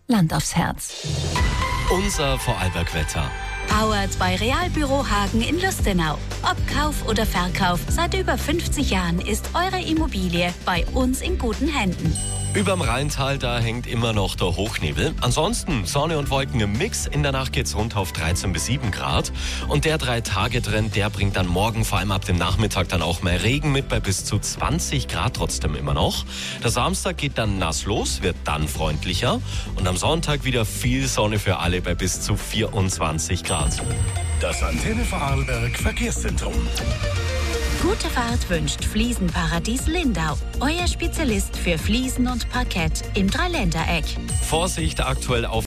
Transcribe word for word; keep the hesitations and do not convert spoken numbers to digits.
Land aufs Herz. Unser Vorarlberg-Wetter. Powered bei Realbüro Hagen in Lustenau. Ob Kauf oder Verkauf, seit über fünfzig Jahren ist eure Immobilie bei uns in guten Händen. Überm Rheintal, da hängt immer noch der Hochnebel. Ansonsten Sonne und Wolken im Mix. In der Nacht geht's runter auf dreizehn bis sieben Grad. Und der Drei-Tage-Trend, der bringt dann morgen, vor allem ab dem Nachmittag, dann auch mehr Regen mit bei bis zu zwanzig Grad trotzdem immer noch. Der Samstag geht dann nass los, wird dann freundlicher. Und am Sonntag wieder viel Sonne für alle bei bis zu vierundzwanzig Grad. Das Antenne Vorarlberg Verkehrszentrum. Gute Fahrt wünscht Fliesenparadies Lindau. Euer Spezialist für Fliesen und Parkett im Dreiländereck. Vorsicht aktuell auf